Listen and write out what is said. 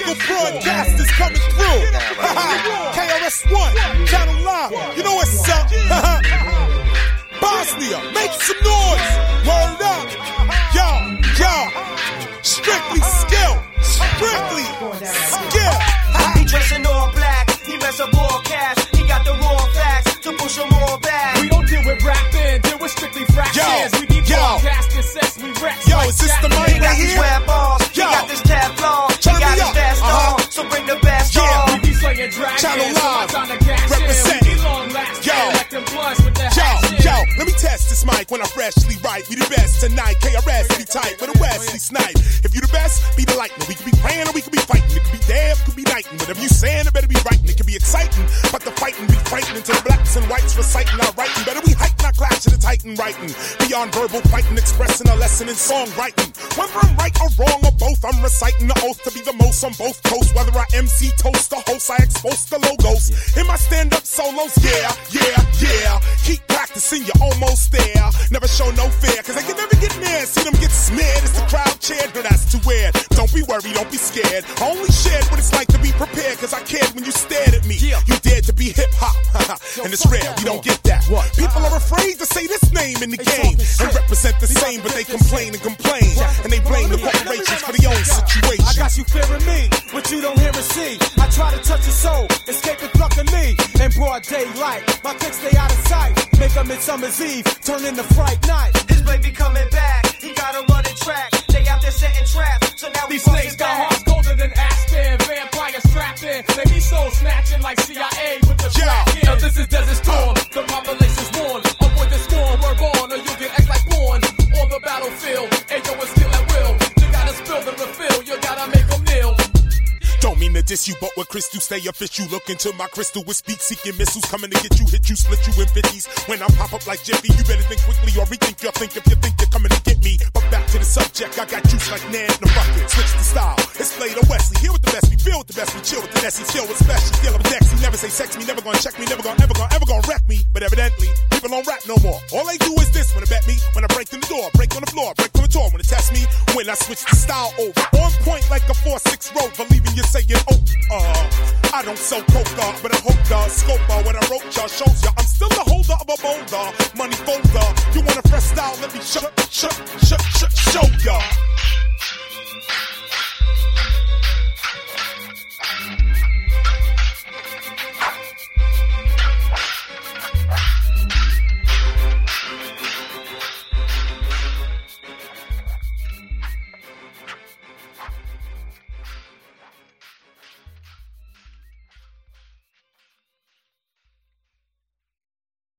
Illegal broadcasters coming through. KRS-One, Channel Live. You know what's up? Bosnia, make some noise. Word up. Yo. Strictly skill. Strictly skill. He dressing all black. He mess up broadcast. He got the raw facts to push them all back. We don't deal with rapping, deal with strictly fractions. We be broadcasting sex, we wreck. Yo, is this the mic right here? He got balls. He got this Teflon. He got his fast on. So bring the best on. We be slinging dragons. Channel Live. So representing. Yo, let me test this mic when I freshly write. We the best tonight. KRS, be tight with a Wesley snipe. If you the best, be the lightning. We could be praying or we could be fighting. It could be damn, it could be nighting. Whatever you saying, it better be writing. It could be exciting, but the fighting be frightening to the blacks and whites reciting our writing. Better we hike, not clash in the titan writing. Beyond verbal fighting, expressing a lesson in songwriting. Whether I'm right or wrong or both, I'm reciting the oath to be the most on both coasts. Whether I MC toast or host, I expose the logos. In my stand-up solos, yeah. Keep practicing, you're almost there. Never show no fear, cause they can never get near. See them get smeared as the crowd cheered, but that's too weird. Don't be worried, don't be scared. I only shared what it's like to be prepared, cause I cared when you stared at me. You dared to be hip-hop, and it's rare, we don't get that. People are afraid to say this name in the game and represent the same, but they complain, and they blame the corporations for their own situation. I got you fearing me, but you don't hear and see. I try to touch your soul, escaping luckily. In broad daylight, my kicks stay out of sight. Make a Midsummer's Eve, turn into Fright Night. His baby coming back, he got a running track. They out there setting traps, so now these snakes got hearts colder than Aspen. Vampires strapped in, they be soul snatching like CIA with the crack in. Now this is Desert Storm, the population's warned. Avoid the storm, we're born, or you'll get X like porn. On the battlefield, Ayo is still at will. You gotta spill the refill, you gotta make them kneel. Don't mean to diss you, but with crystal stay official. Look into my crystal with speak, seeking missiles coming to get you, hit you, split you in 50s. When I pop up like Jiffy, you better think quickly or rethink your think if you think you're coming to get me. But back to the subject, I got juice like Nan in the bucket. Switch the style, it's Blade or Wesley. Here with the best, we feel with the best, we chill with the Nessie, chill with special. Deal with Dex, he never say sex me, never gonna check me, never gonna wreck me. But evidently, people don't rap no more. All they do is this when they bet me, when I break in the door, break on the floor, break from the door, when they test me, when I switch the style over. On point like a 4-6 road, believing you're saying, I don't sell coca, but I hope the scoper when I wrote y'all shows ya. I'm still the holder of a boulder, money folder. You want a fresh style? Let me show ya.